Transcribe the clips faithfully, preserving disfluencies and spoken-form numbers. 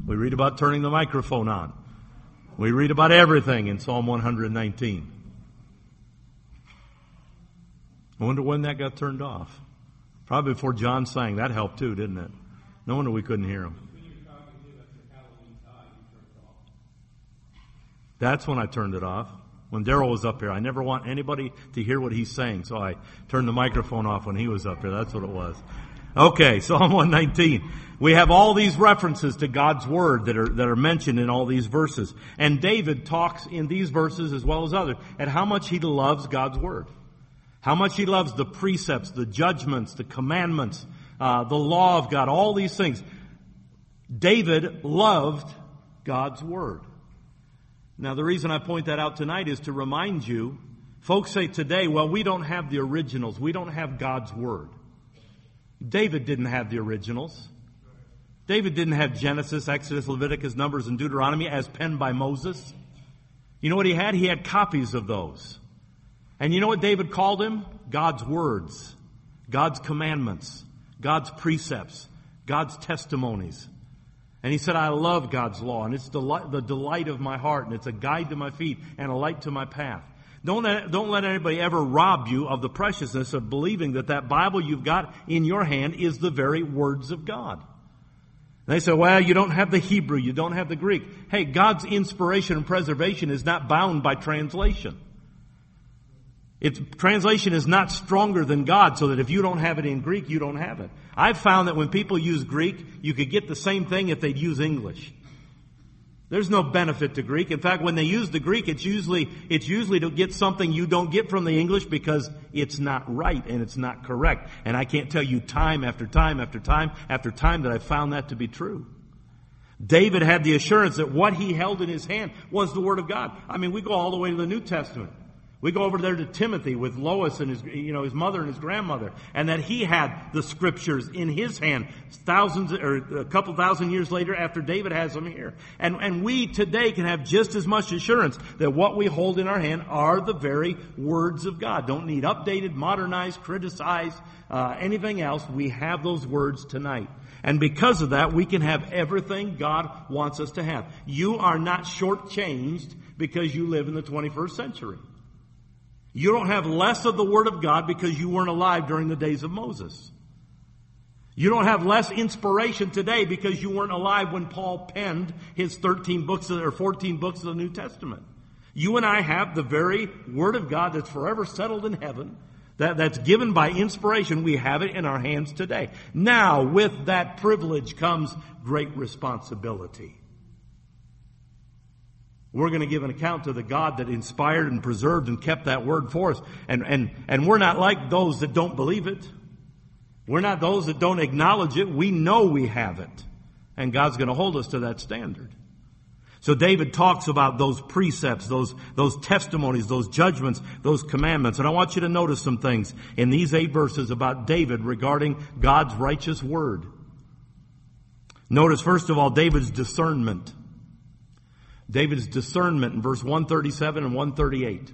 We read about turning the microphone on. We read about everything in Psalm one nineteen. I wonder when that got turned off. Probably before John sang. That helped too, didn't it? No wonder we couldn't hear him. That's when I turned it off. When Darrell was up here. I never want anybody to hear what he's saying, so I turned the microphone off when he was up here. That's what it was. Okay, Psalm one nineteen. We have all these references to God's Word that are, that are mentioned in all these verses. And David talks in these verses as well as others at how much he loves God's Word. How much he loves the precepts, the judgments, the commandments, uh, the law of God, all these things. David loved God's Word. Now, the reason I point that out tonight is to remind you, folks say today, well, we don't have the originals. We don't have God's Word. David didn't have the originals. David didn't have Genesis, Exodus, Leviticus, Numbers, and Deuteronomy as penned by Moses. You know what he had? He had copies of those. And you know what David called him? God's words, God's commandments, God's precepts, God's testimonies. And he said, I love God's law, and it's delight, the delight of my heart, and it's a guide to my feet and a light to my path. Don't let, don't let anybody ever rob you of the preciousness of believing that that Bible you've got in your hand is the very words of God. And they say, well, you don't have the Hebrew, you don't have the Greek. Hey, God's inspiration and preservation is not bound by translation. It's, translation is not stronger than God, so that if you don't have it in Greek, you don't have it. I've found that when people use Greek, you could get the same thing if they'd use English. There's no benefit to Greek. In fact, when they use the Greek, it's usually, it's usually to get something you don't get from the English because it's not right and it's not correct. And I can't tell you time after time after time after time that I've found that to be true. David had the assurance that what he held in his hand was the Word of God. I mean, we go all the way to the New Testament. We go over there to Timothy with Lois and his, you know, his mother and his grandmother, and that he had the Scriptures in his hand thousands or a couple thousand years later after David has them here. And, and we today can have just as much assurance that what we hold in our hand are the very words of God. Don't need updated, modernized, criticized, uh, anything else. We have those words tonight. And because of that, we can have everything God wants us to have. You are not shortchanged because you live in the twenty-first century. You don't have less of the Word of God because you weren't alive during the days of Moses. You don't have less inspiration today because you weren't alive when Paul penned his thirteen books or fourteen books of the New Testament. You and I have the very Word of God that's forever settled in heaven, that, that's given by inspiration. We have it in our hands today. Now, with that privilege comes great responsibility. We're going to give an account to the God that inspired and preserved and kept that Word for us. And, and, and we're not like those that don't believe it. We're not those that don't acknowledge it. We know we have it. And God's going to hold us to that standard. So David talks about those precepts, those, those testimonies, those judgments, those commandments. And I want you to notice some things in these eight verses about David regarding God's righteous Word. Notice, first of all, David's discernment. David's discernment in verse one thirty-seven and one thirty-eight.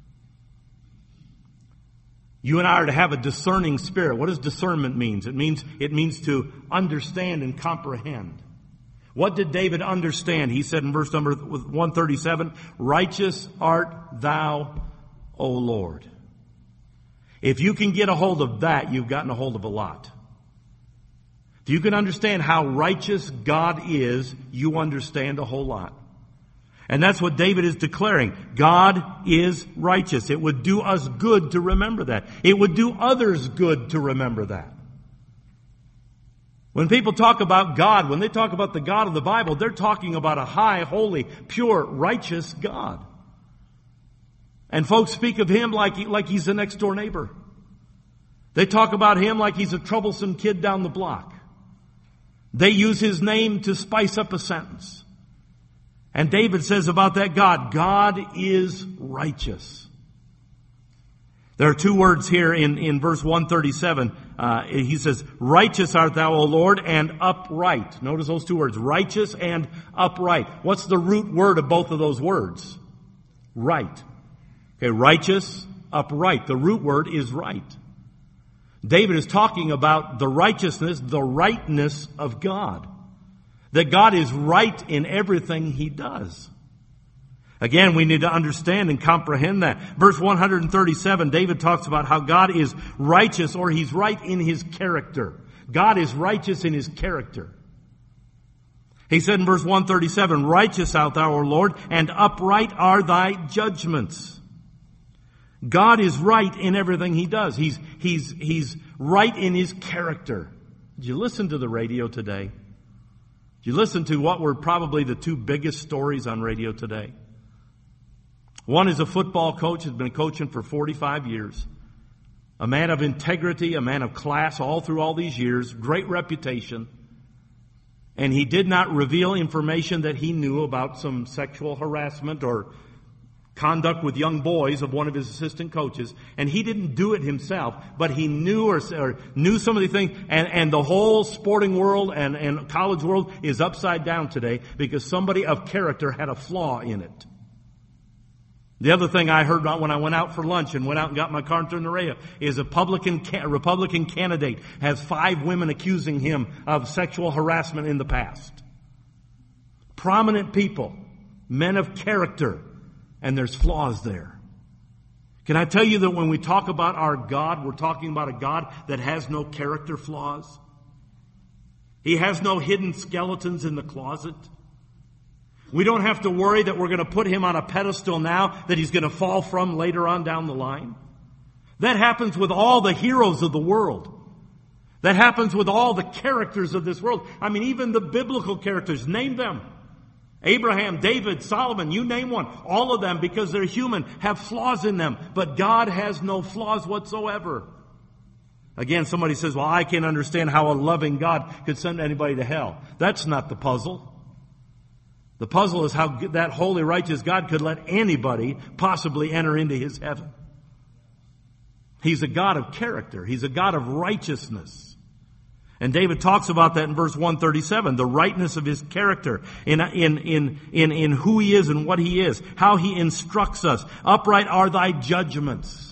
You and I are to have a discerning spirit. What does discernment mean? It means, it means to understand and comprehend. What did David understand? He said in verse number one thirty-seven, righteous art thou, O Lord. If you can get a hold of that, you've gotten a hold of a lot. If you can understand how righteous God is, you understand a whole lot. And that's what David is declaring. God is righteous. It would do us good to remember that. It would do others good to remember that. When people talk about God, when they talk about the God of the Bible, they're talking about a high, holy, pure, righteous God. And folks speak of Him like, he, like He's the next door neighbor. They talk about Him like He's a troublesome kid down the block. They use His name to spice up a sentence. And David says about that God, God is righteous. There are two words here in, in verse one thirty-seven. Uh, he says, righteous art thou, O Lord, and upright. Notice those two words, righteous and upright. What's the root word of both of those words? Right. Okay, righteous, upright. The root word is right. David is talking about the righteousness, the rightness of God. That God is right in everything He does. Again, we need to understand and comprehend that. Verse one thirty-seven, David talks about how God is righteous, or He's right in His character. God is righteous in His character. He said in verse one thirty-seven, righteous art thou, O Lord, and upright are thy judgments. God is right in everything He does. He's, he's, he's right in His character. Did you listen to the radio today? Did you listen to what were probably the two biggest stories on radio today? One is a football coach, has been coaching for forty-five years. A man of integrity, a man of class all through all these years, great reputation. And he did not reveal information that he knew about some sexual harassment or conduct with young boys of one of his assistant coaches. And he didn't do it himself, but he knew or, or knew some of the things. And, and the whole sporting world and, and college world is upside down today because somebody of character had a flaw in it. The other thing I heard about when I went out for lunch and went out and got my car and turned the radio is a Republican, a Republican candidate has five women accusing him of sexual harassment in the past. Prominent people, men of character, and there's flaws there. Can I tell you that when we talk about our God, we're talking about a God that has no character flaws? He has no hidden skeletons in the closet. We don't have to worry that we're going to put Him on a pedestal now that He's going to fall from later on down the line. That happens with all the heroes of the world. That happens with all the characters of this world. I mean, even the biblical characters, name them. Abraham, David, Solomon, you name one. All of them, because they're human, have flaws in them. But God has no flaws whatsoever. Again, somebody says, well, I can't understand how a loving God could send anybody to hell. That's not the puzzle. The puzzle is how that holy, righteous God could let anybody possibly enter into His heaven. He's a God of character. He's a God of righteousness. And David talks about that in verse one thirty-seven, the rightness of His character in, in, in, in, in who He is and what He is, how He instructs us. Upright are thy judgments.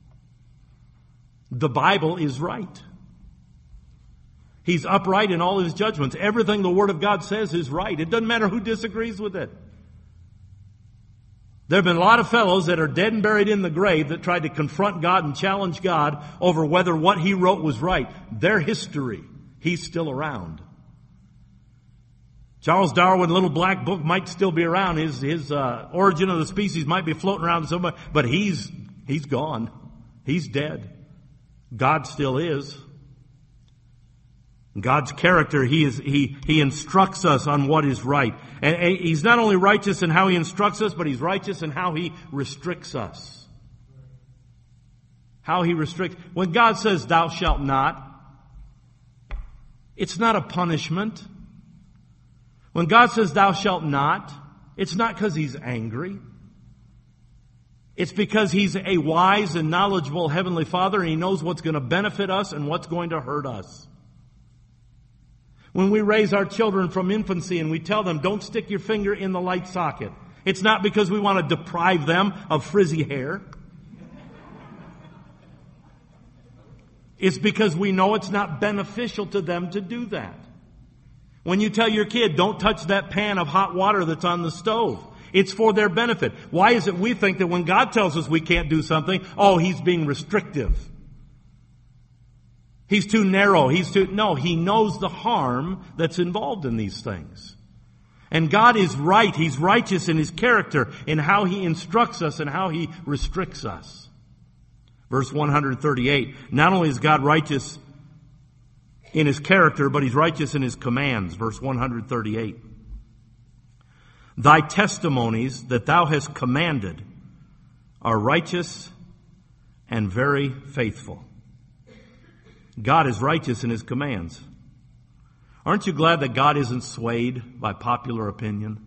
The Bible is right. He's upright in all His judgments. Everything the Word of God says is right. It doesn't matter who disagrees with it. There have been a lot of fellows that are dead and buried in the grave that tried to confront God and challenge God over whether what He wrote was right. Their history. He's still around. Charles Darwin's little black book might still be around. His, his uh, Origin of the Species might be floating around somewhere, but he's, he's gone. He's dead. God still is. God's character, he is, he, he instructs us on what is right. And, and He's not only righteous in how He instructs us, but He's righteous in how He restricts us. How He restricts. When God says, thou shalt not, it's not a punishment. When God says, thou shalt not, it's not because He's angry. It's because He's a wise and knowledgeable Heavenly Father, and He knows what's going to benefit us and what's going to hurt us. When we raise our children from infancy and we tell them, don't stick your finger in the light socket, it's not because we want to deprive them of frizzy hair. It's because we know it's not beneficial to them to do that. When you tell your kid, don't touch that pan of hot water that's on the stove, it's for their benefit. Why is it we think that when God tells us we can't do something, oh, He's being restrictive? He's too narrow. He's too, no, He knows the harm that's involved in these things. And God is right. He's righteous in His character, in how He instructs us and how He restricts us. Verse one thirty-eight, not only is God righteous in His character, but He's righteous in His commands. Verse one thirty-eight. Thy testimonies that thou hast commanded are righteous and very faithful. God is righteous in His commands. Aren't you glad that God isn't swayed by popular opinion?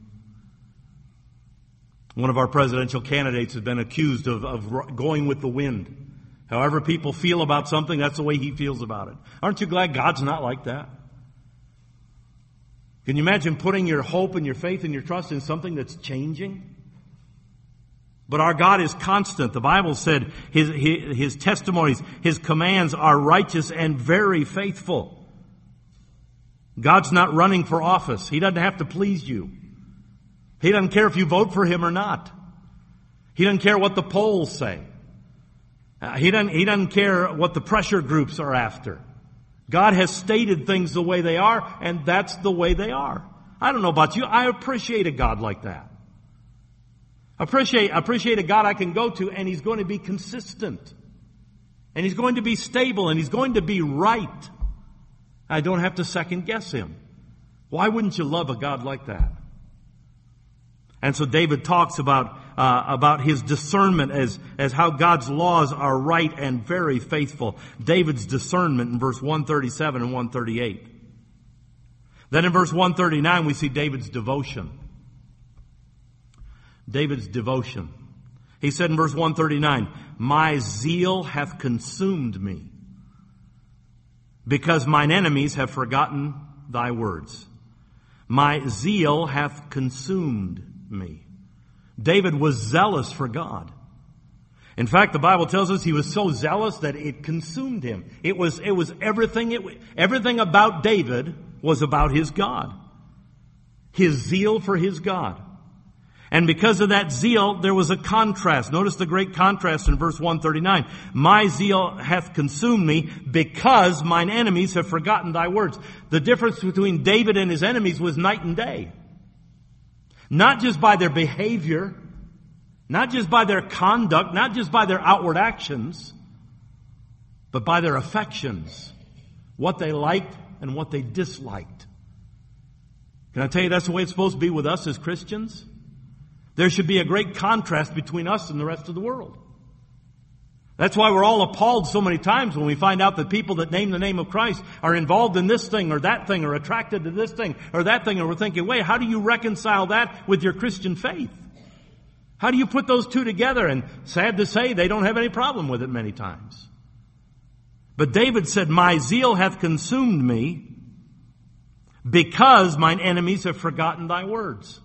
One of our presidential candidates has been accused of, of going with the wind. However people feel about something, that's the way he feels about it. Aren't you glad God's not like that? Can you imagine putting your hope and your faith and your trust in something that's changing? But our God is constant. The Bible said his, his, his testimonies, His commands are righteous and very faithful. God's not running for office. He doesn't have to please you. He doesn't care if you vote for Him or not. He doesn't care what the polls say. Uh, he doesn't, he doesn't care what the pressure groups are after. God has stated things the way they are, and that's the way they are. I don't know about you. I appreciate a God like that. I appreciate, appreciate a God I can go to, and He's going to be consistent. And He's going to be stable, and He's going to be right. I don't have to second guess Him. Why wouldn't you love a God like that? And so David talks about uh, about his discernment as as how God's laws are right and very faithful. David's discernment in verse one thirty-seven and one thirty-eight. Then in verse one thirty-nine we see David's devotion. David's devotion. He said in verse one thirty-nine, "My zeal hath consumed me, because mine enemies have forgotten thy words. My zeal hath consumed me." David was zealous for God. In fact, the Bible tells us he was so zealous that it consumed him. It was, it was everything, it, everything about David was about his God. His zeal for his God. And because of that zeal, there was a contrast. Notice the great contrast in verse one thirty-nine. "My zeal hath consumed me, because mine enemies have forgotten thy words." The difference between David and his enemies was night and day. Not just by their behavior, not just by their conduct, not just by their outward actions, but by their affections, what they liked and what they disliked. Can I tell you that's the way it's supposed to be with us as Christians? There should be a great contrast between us and the rest of the world. That's why we're all appalled so many times when we find out that people that name the name of Christ are involved in this thing or that thing, or attracted to this thing or that thing, and we're thinking, wait, how do you reconcile that with your Christian faith? How do you put those two together? And sad to say, they don't have any problem with it many times. But David said, "My zeal hath consumed me, because mine enemies have forgotten thy words."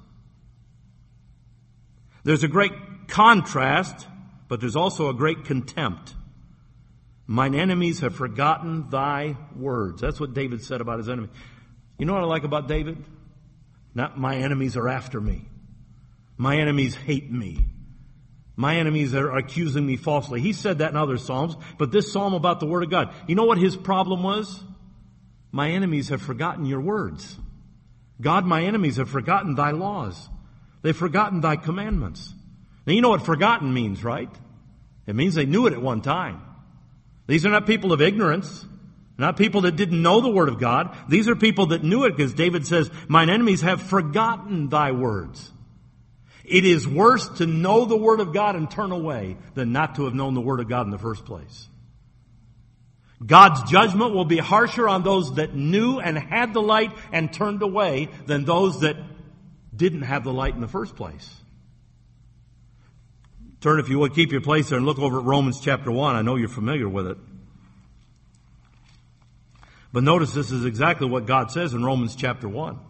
There's a great contrast, but there's also a great contempt. "Mine enemies have forgotten thy words." That's what David said about his enemy. You know what I like about David? Not "my enemies are after me. My enemies hate me. My enemies are accusing me falsely." He said that in other Psalms, but this Psalm about the Word of God. You know what his problem was? "My enemies have forgotten your words." God, my enemies have forgotten thy laws. They've forgotten thy commandments. Now you know what forgotten means, right? It means they knew it at one time. These are not people of ignorance, not people that didn't know the Word of God. These are people that knew it, because David says, "Mine enemies have forgotten thy words." It is worse to know the Word of God and turn away than not to have known the Word of God in the first place. God's judgment will be harsher on those that knew and had the light and turned away than those that didn't have the light in the first place. Turn, if you would, keep your place there and look over at Romans chapter one. I know you're familiar with it. But notice this is exactly what God says in Romans chapter one.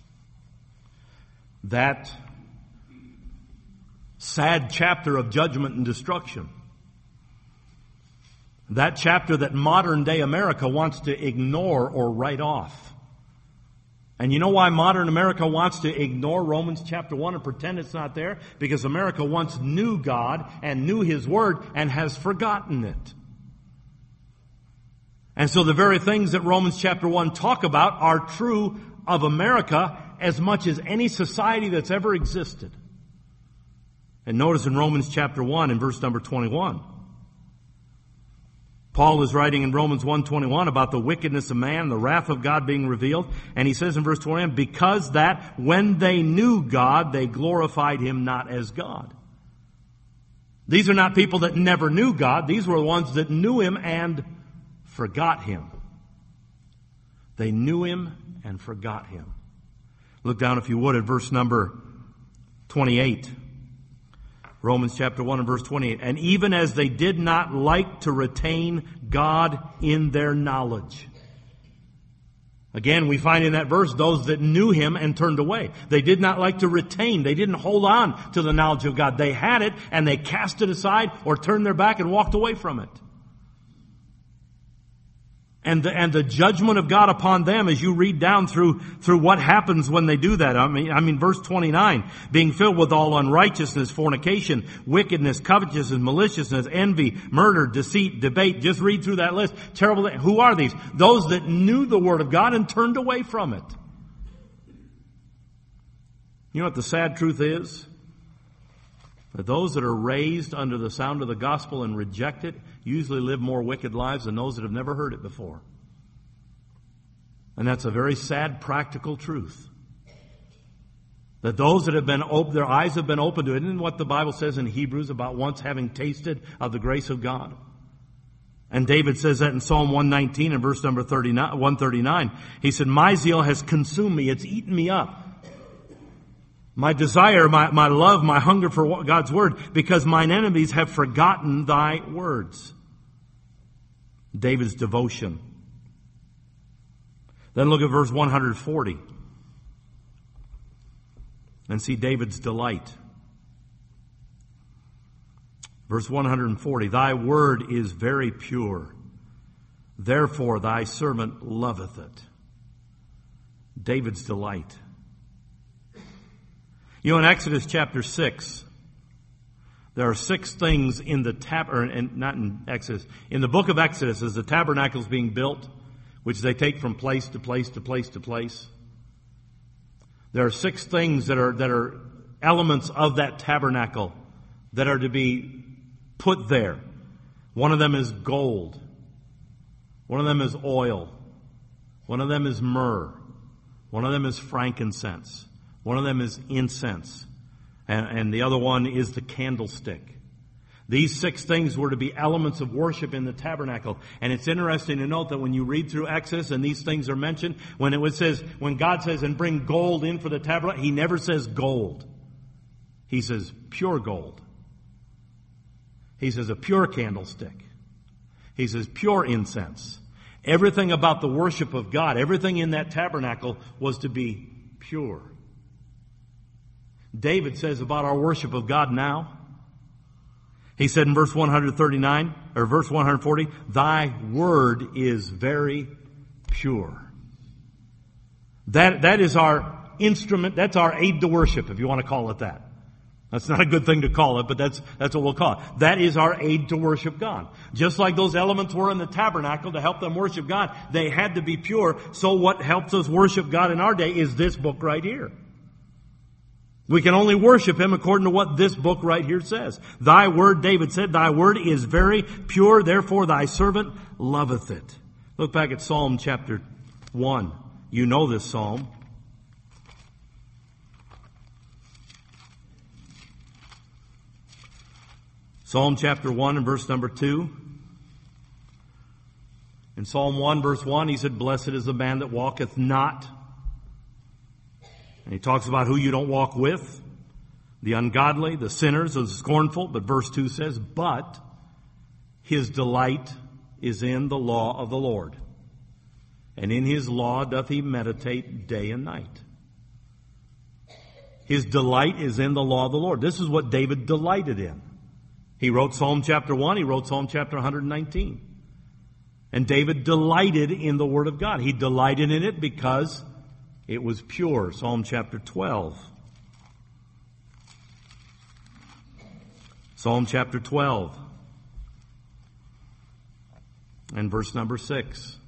That sad chapter of judgment and destruction. That chapter that modern day America wants to ignore or write off. And you know why modern America wants to ignore Romans chapter one and pretend it's not there? Because America once knew God and knew His Word and has forgotten it. And so the very things that Romans chapter one talk about are true of America as much as any society that's ever existed. And notice in Romans chapter one and verse number twenty-one, Paul is writing in Romans one twenty-one about the wickedness of man, the wrath of God being revealed. And he says in verse twenty-one, "Because that when they knew God, they glorified Him not as God." These are not people that never knew God. These were the ones that knew Him and forgot Him. They knew Him and forgot Him. Look down, if you would, at verse number twenty-eight. Romans chapter one and verse twenty-eight. "And even as they did not like to retain God in their knowledge." Again, we find in that verse those that knew Him and turned away. They did not like to retain. They didn't hold on to the knowledge of God. They had it and they cast it aside or turned their back and walked away from it. And the, and the judgment of God upon them as you read down through, through what happens when they do that. I mean, I mean, verse twenty-nine, being filled with all unrighteousness, fornication, wickedness, covetousness, maliciousness, envy, murder, deceit, debate. Just read through that list. Terrible. Who are these? Those that knew the Word of God and turned away from it. You know what the sad truth is? That those that are raised under the sound of the gospel and reject it usually live more wicked lives than those that have never heard it before. And that's a very sad practical truth. That those that have been open, their eyes have been opened to it. Isn't what the Bible says in Hebrews about once having tasted of the grace of God? And David says that in Psalm one nineteen and verse number thirty-nine, one thirty-nine. He said, my zeal has consumed me. It's eaten me up. My desire, my, my love, my hunger for God's Word, because mine enemies have forgotten thy words. David's devotion. Then look at verse one forty. And see David's delight. Verse one forty, thy word is very pure. Therefore thy servant loveth it. David's delight. You know, in Exodus chapter six, there are six things in the tab, or in, not in Exodus, in the book of Exodus, as the tabernacle is being built, which they take from place to place to place to place. There are six things that are that are elements of that tabernacle that are to be put there. One of them is gold. One of them is oil. One of them is myrrh. One of them is frankincense. One of them is incense. And, and the other one is the candlestick. These six things were to be elements of worship in the tabernacle. And it's interesting to note that when you read through Exodus and these things are mentioned, when it says, when God says, and bring gold in for the tabernacle, He never says gold. He says pure gold. He says a pure candlestick. He says pure incense. Everything about the worship of God, everything in that tabernacle was to be pure. David says about our worship of God now, he said in verse one thirty-nine, or verse one forty, thy word is very pure. That, that is our instrument, that's our aid to worship, if you want to call it that. That's not a good thing to call it, but that's, that's what we'll call it. That is our aid to worship God. Just like those elements were in the tabernacle to help them worship God, they had to be pure. So what helps us worship God in our day is this book right here. We can only worship Him according to what this book right here says. Thy word, David said, thy word is very pure, therefore thy servant loveth it. Look back at Psalm chapter one. You know this psalm. Psalm chapter one and verse number two. In Psalm one verse one, he said, blessed is the man that walketh not. And he talks about who you don't walk with, the ungodly, the sinners, the scornful. But verse two says, but his delight is in the law of the Lord. And in his law doth he meditate day and night. His delight is in the law of the Lord. This is what David delighted in. He wrote Psalm chapter one. He wrote Psalm chapter one nineteen. And David delighted in the Word of God. He delighted in it because it was pure. Psalm chapter twelve. Psalm chapter twelve. And verse number six.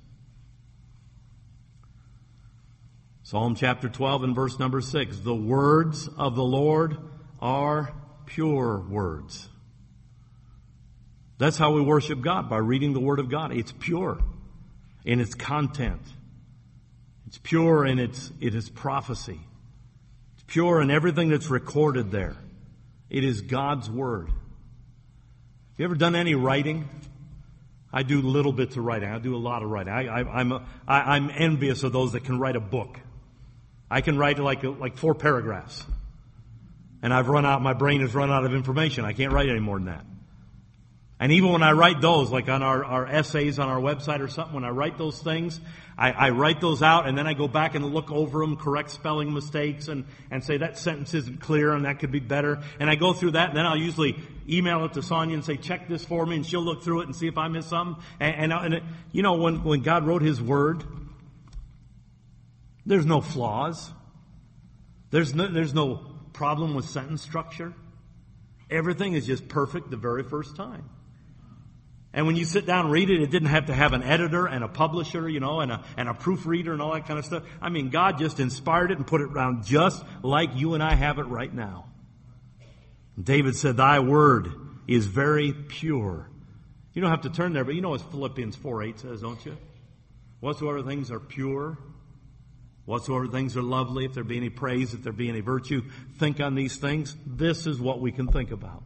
Psalm chapter twelve and verse number six. The words of the Lord are pure words. That's how we worship God, by reading the Word of God. It's pure in its content. It's pure in its, it is prophecy. It's pure in everything that's recorded there. It is God's Word. Have you ever done any writing? I do little bits of writing. I do a lot of writing. I, I, I'm, a, I, I'm envious of those that can write a book. I can write like, like four paragraphs. And I've run out, my brain has run out of information. I can't write any more than that. And even when I write those, like on our, our essays on our website or something, when I write those things, I, I write those out and then I go back and look over them, correct spelling mistakes and, and say that sentence isn't clear and that could be better. And I go through that and then I'll usually email it to Sonia and say, check this for me, and she'll look through it and see if I missed something. And, and, and it, you know, when, when God wrote His Word, there's no flaws. There's no, there's no problem with sentence structure. Everything is just perfect the very first time. And when you sit down and read it, it didn't have to have an editor and a publisher, you know, and a, and a proofreader and all that kind of stuff. I mean, God just inspired it and put it down just like you and I have it right now. David said, thy word is very pure. You don't have to turn there, but you know what Philippians four eight says, don't you? Whatsoever things are pure, whatsoever things are lovely, if there be any praise, if there be any virtue, think on these things. This is what we can think about.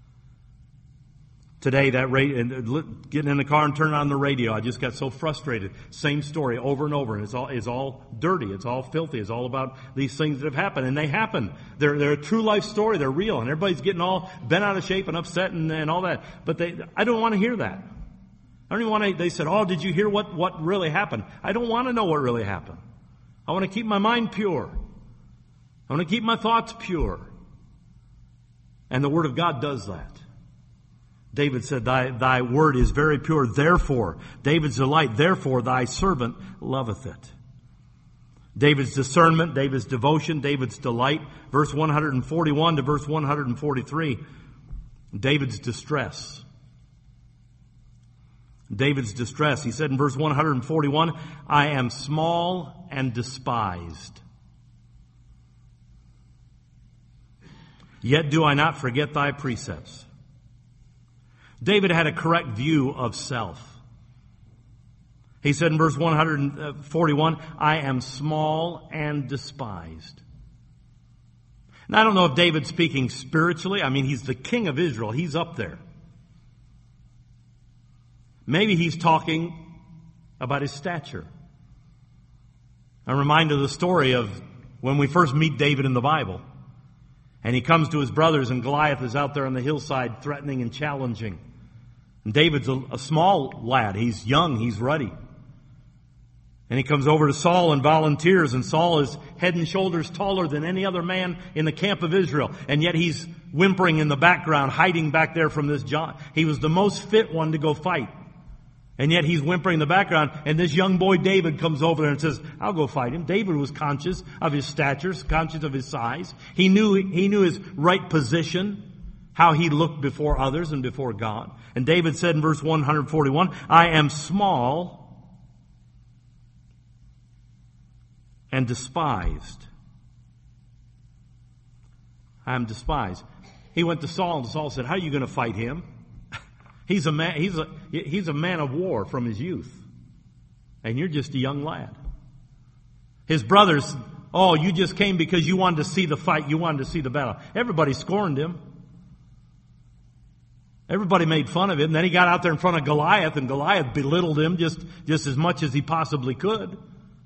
Today, that radio, getting in the car and turning on the radio, I just got so frustrated. Same story over and over, and it's all it's all dirty, it's all filthy, it's all about these things that have happened, and they happen. They're they're a true life story. They're real, and everybody's getting all bent out of shape and upset and, and all that. But they, I don't want to hear that. I don't even want to. They said, "Oh, did you hear what what really happened?" I don't want to know what really happened. I want to keep my mind pure. I want to keep my thoughts pure, and the Word of God does that. David said, thy, thy word is very pure. Therefore, David's delight, therefore thy servant loveth it. David's discernment, David's devotion, David's delight. Verse one forty-one to verse one forty-three. David's distress. David's distress. He said in verse one forty-one, I am small and despised. Yet do I not forget thy precepts. David had a correct view of self. He said in verse one forty-one, I am small and despised. Now, I don't know if David's speaking spiritually. I mean, he's the king of Israel. He's up there. Maybe he's talking about his stature. I'm reminded of the story of when we first meet David in the Bible. And he comes to his brothers, and Goliath is out there on the hillside threatening and challenging. And David's a, a small lad. He's young. He's ruddy. And he comes over to Saul and volunteers, and Saul is head and shoulders taller than any other man in the camp of Israel. And yet he's whimpering in the background, hiding back there from this giant. He was the most fit one to go fight. And yet he's whimpering in the background, and this young boy David comes over there and says, I'll go fight him. David was conscious of his stature, conscious of his size. He knew, he knew his right position, how he looked before others and before God. And David said in verse one forty-one, I am small and despised. I am despised. He went to Saul, and Saul said, how are you going to fight him? He's a man, he's a, he's a man of war from his youth. And you're just a young lad. His brothers, oh, you just came because you wanted to see the fight, you wanted to see the battle. Everybody scorned him. Everybody made fun of him. Then he got out there in front of Goliath, and Goliath belittled him just, just as much as he possibly could.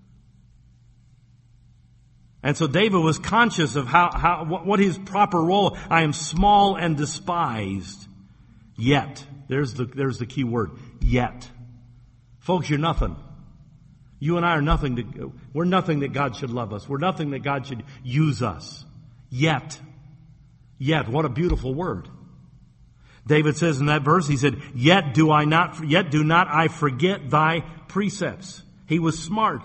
And so David was conscious of how, how, what his proper role. I am small and despised. Yet. There's the, there's the key word. Yet. Folks, you're nothing. You and I are nothing to, we're nothing that God should love us. We're nothing that God should use us. Yet. Yet. What a beautiful word. David says in that verse, he said, Yet do I not, yet do not I forget thy precepts. He was smart.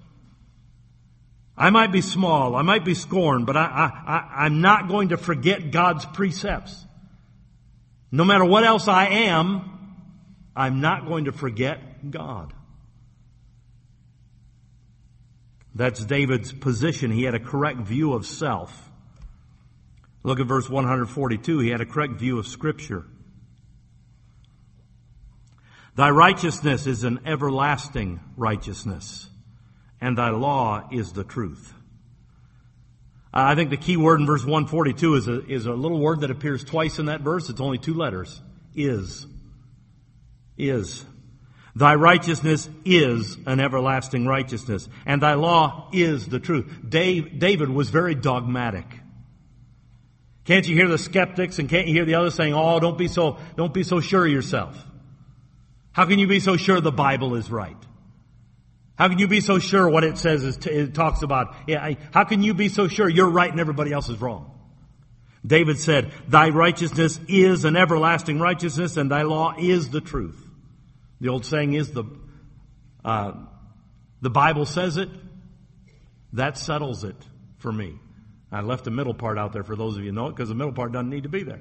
I might be small, I might be scorned, but I, I, I, I'm not going to forget God's precepts. No matter what else I am, I'm not going to forget God. That's David's position. He had a correct view of self. Look at verse one forty-two. He had a correct view of Scripture. Thy righteousness is an everlasting righteousness, and thy law is the truth. I think the key word in verse one forty-two is a, is a little word that appears twice in that verse. It's only two letters. Is. Is. Thy righteousness is an everlasting righteousness, and thy law is the truth. Dave, David was very dogmatic. Can't you hear the skeptics and can't you hear the others saying, oh, don't be so, don't be so sure of yourself? How can you be so sure the Bible is right? How can you be so sure what it says is t- it talks about? Yeah, I, how can you be so sure you're right and everybody else is wrong? David said, thy righteousness is an everlasting righteousness and thy law is the truth. The old saying is the, uh, the Bible says it. That settles it for me. I left the middle part out there for those of you who know it because the middle part doesn't need to be there.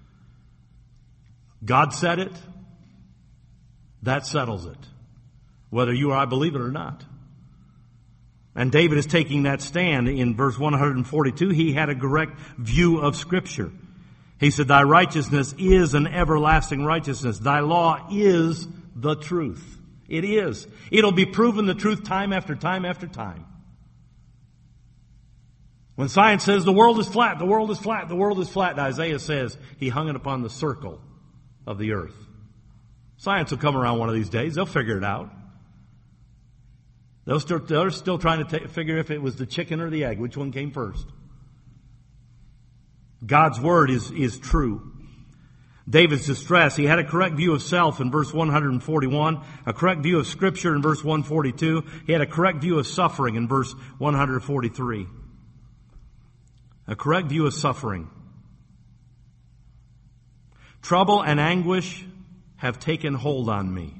God said it. That settles it. Whether you or I believe it or not. And David is taking that stand in verse one forty-two. He had a correct view of Scripture. He said, thy righteousness is an everlasting righteousness. Thy law is the truth. It is. It'll be proven the truth time after time after time. When science says the world is flat, the world is flat, the world is flat, Isaiah says he hung it upon the circle of the earth. Science will come around one of these days. They'll figure it out. They'll still, they're still trying to t- figure if it was the chicken or the egg, which one came first. God's word is, is true. David's distress, he had a correct view of self in verse one forty-one, a correct view of Scripture in verse one forty-two. He had a correct view of suffering in verse one forty-three. A correct view of suffering. Trouble and anguish have taken hold on me.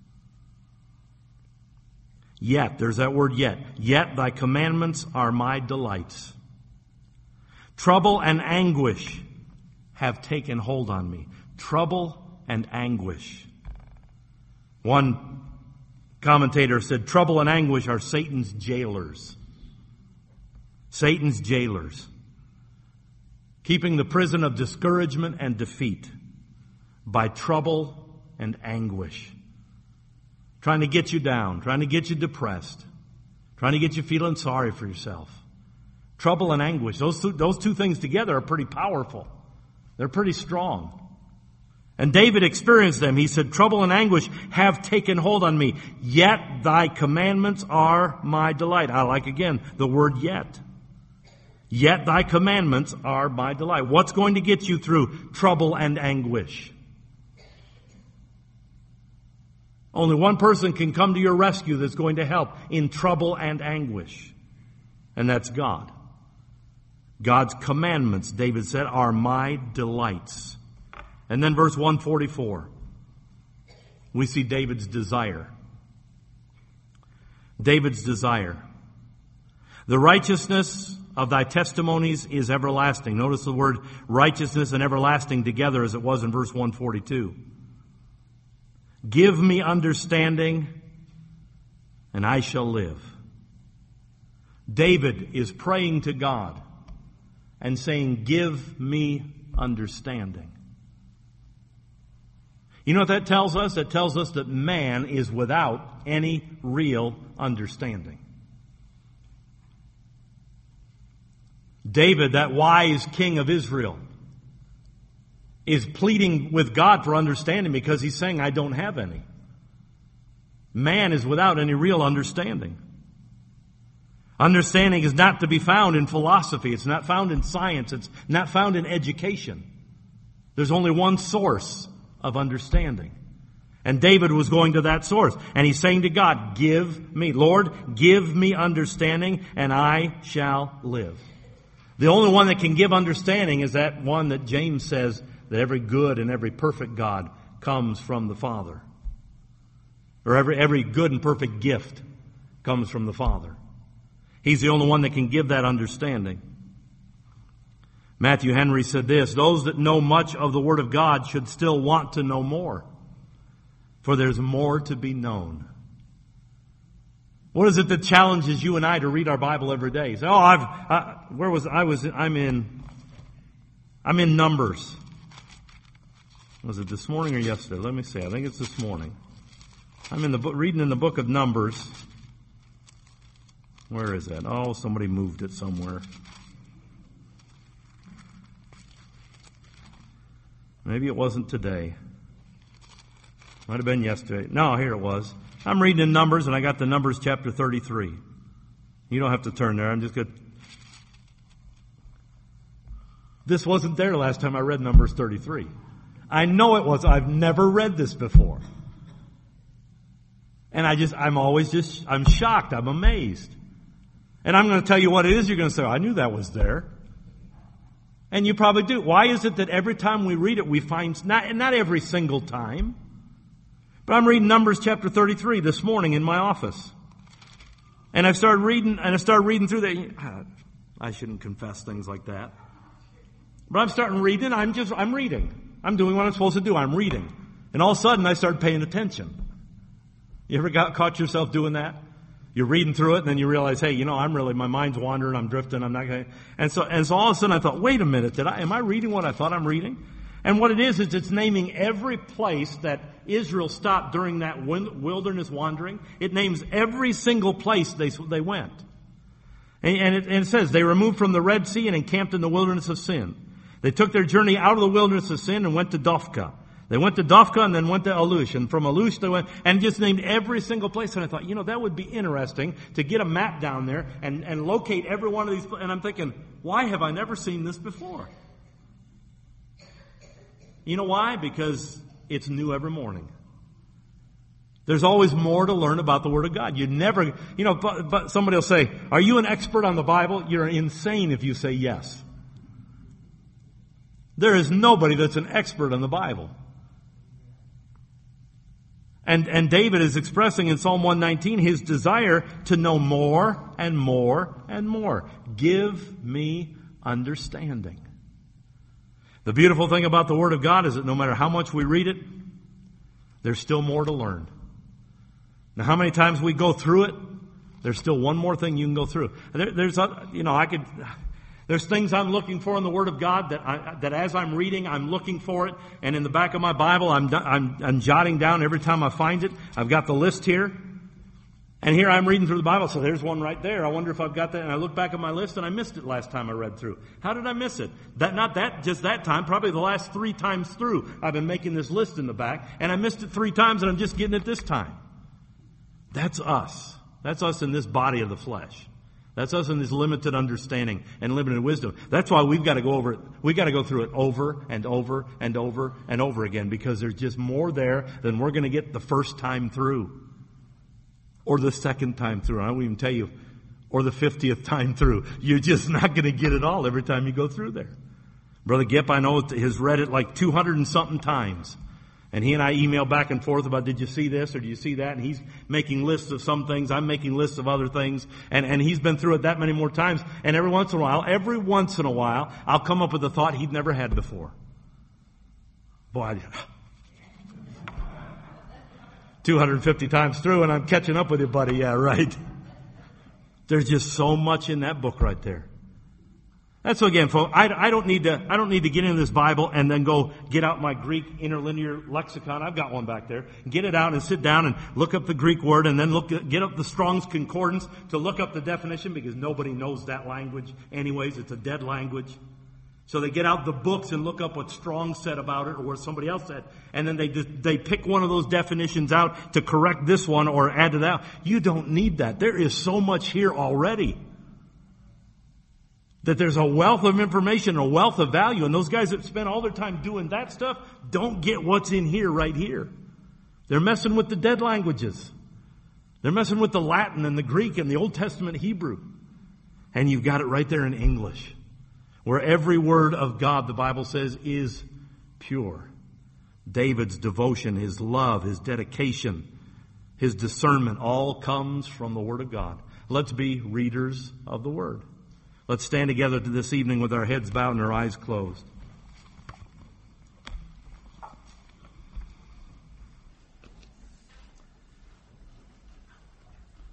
Yet, there's that word yet. Yet thy commandments are my delights. Trouble and anguish have taken hold on me. Trouble and anguish. One commentator said, trouble and anguish are Satan's jailers. Satan's jailers. Keeping the prison of discouragement and defeat by trouble and anguish. Trying to get you down, trying to get you depressed, trying to get you feeling sorry for yourself. Trouble and anguish, those two, those two things together are pretty powerful. They're pretty strong. And David experienced them. He said, trouble and anguish have taken hold on me, yet thy commandments are my delight. I like again the word yet. Yet thy commandments are my delight. What's going to get you through trouble and anguish? Only one person can come to your rescue that's going to help in trouble and anguish. And that's God. God's commandments, David said, are my delights. And then verse one forty-four, we see David's desire. David's desire. The righteousness of thy testimonies is everlasting. Notice the word righteousness and everlasting together as it was in verse one forty-two. Give me understanding, and I shall live. David is praying to God and saying, give me understanding. You know what that tells us? That tells us that man is without any real understanding. David, that wise king of Israel, is pleading with God for understanding because he's saying, I don't have any. Man is without any real understanding. Understanding is not to be found in philosophy. It's not found in science. It's not found in education. There's only one source of understanding. And David was going to that source. And he's saying to God, give me, Lord, give me understanding and I shall live. The only one that can give understanding is that one that James says that every good and every perfect God comes from the Father. Or every, every good and perfect gift comes from the Father. He's the only one that can give that understanding. Matthew Henry said this, those that know much of the Word of God should still want to know more, for there's more to be known. What is it that challenges you and I to read our Bible every day? You say, oh, I've, I, where was I? Was I'm in, I'm in Numbers. Was it this morning or yesterday? Let me see. I think it's this morning. I'm in the book, reading in the book of Numbers. Where is that? Oh, somebody moved it somewhere. Maybe it wasn't today. Might have been yesterday. No, here it was. I'm reading in Numbers, and I got the Numbers chapter thirty-three. You don't have to turn there. I'm just going to... This wasn't there last time I read Numbers thirty-three. I know it was. I've never read this before. And I just, I'm always just, I'm shocked. I'm amazed. And I'm going to tell you what it is. You're going to say, I knew that was there. And you probably do. Why is it that every time we read it, we find, not, not every single time, but I'm reading Numbers chapter thirty-three this morning in my office. And I've started reading, and I started reading through that. I shouldn't confess things like that. But I'm starting reading, I'm just, I'm reading. I'm doing what I'm supposed to do. I'm reading. And all of a sudden, I started paying attention. You ever got caught yourself doing that? You're reading through it, and then you realize, hey, you know, I'm really, my mind's wandering, I'm drifting, I'm not going to. And so, and so all of a sudden I thought, wait a minute, did I, am I reading what I thought I'm reading? And what it is, is it's naming every place that Israel stopped during that wilderness wandering. It names every single place they, they went. And, and, it, and it says, they removed from the Red Sea and encamped in the wilderness of Sin. They took their journey out of the wilderness of Sin and went to Dophkah. They went to Dophkah and then went to Alush. And from Alush they went and just named every single place. And I thought, you know, that would be interesting to get a map down there and, and locate every one of these. And I'm thinking, why have I never seen this before? You know why? Because it's new every morning. There's always more to learn about the Word of God. You never, you know, but, but somebody will say, are you an expert on the Bible? You're insane if you say yes. There is nobody that's an expert on the Bible. And, and David is expressing in Psalm one nineteen his desire to know more and more and more. Give me understanding. The beautiful thing about the Word of God is that no matter how much we read it, there's still more to learn. Now, how many times we go through it, there's still one more thing you can go through. There, there's, you know, I could... There's things I'm looking for in the Word of God that I, that as I'm reading, I'm looking for it. And in the back of my Bible, I'm, I'm, I'm jotting down every time I find it. I've got the list here. And here I'm reading through the Bible. So there's one right there. I wonder if I've got that. And I look back at my list and I missed it last time I read through. How did I miss it? That, not that, just that time. Probably the last three times through. I've been making this list in the back. And I missed it three times and I'm just getting it this time. That's us. That's us in this body of the flesh. That's us in this limited understanding and limited wisdom. That's why we've got to go over it. We've got to go through it over and over and over and over again because there's just more there than we're going to get the first time through or the second time through. I won't even tell you, or the fiftieth time through. You're just not going to get it all every time you go through there. Brother Gipp, I know, has read it like two hundred and something times. And he and I email back and forth about, did you see this or did you see that? And he's making lists of some things. I'm making lists of other things. And, and he's been through it that many more times. And every once in a while, every once in a while, I'll come up with a thought he'd never had before. Boy, I, two hundred fifty times through and I'm catching up with you, buddy. Yeah, right. There's just so much in that book right there. That's so again, folks, I, I don't need to, I don't need to get into this Bible and then go get out my Greek interlinear lexicon. I've got one back there. Get it out and sit down and look up the Greek word and then look at, get up the Strong's Concordance to look up the definition because nobody knows that language anyways. It's a dead language. So they get out the books and look up what Strong said about it or what somebody else said. And then they they pick one of those definitions out to correct this one or add to that. You don't need that. There is so much here already. That there's a wealth of information, a wealth of value. And those guys that spend all their time doing that stuff don't get what's in here right here. They're messing with the dead languages. They're messing with the Latin and the Greek and the Old Testament Hebrew. And you've got it right there in English. Where every word of God, the Bible says, is pure. David's devotion, his love, his dedication, his discernment all comes from the Word of God. Let's be readers of the Word. Let's stand together this evening with our heads bowed and our eyes closed.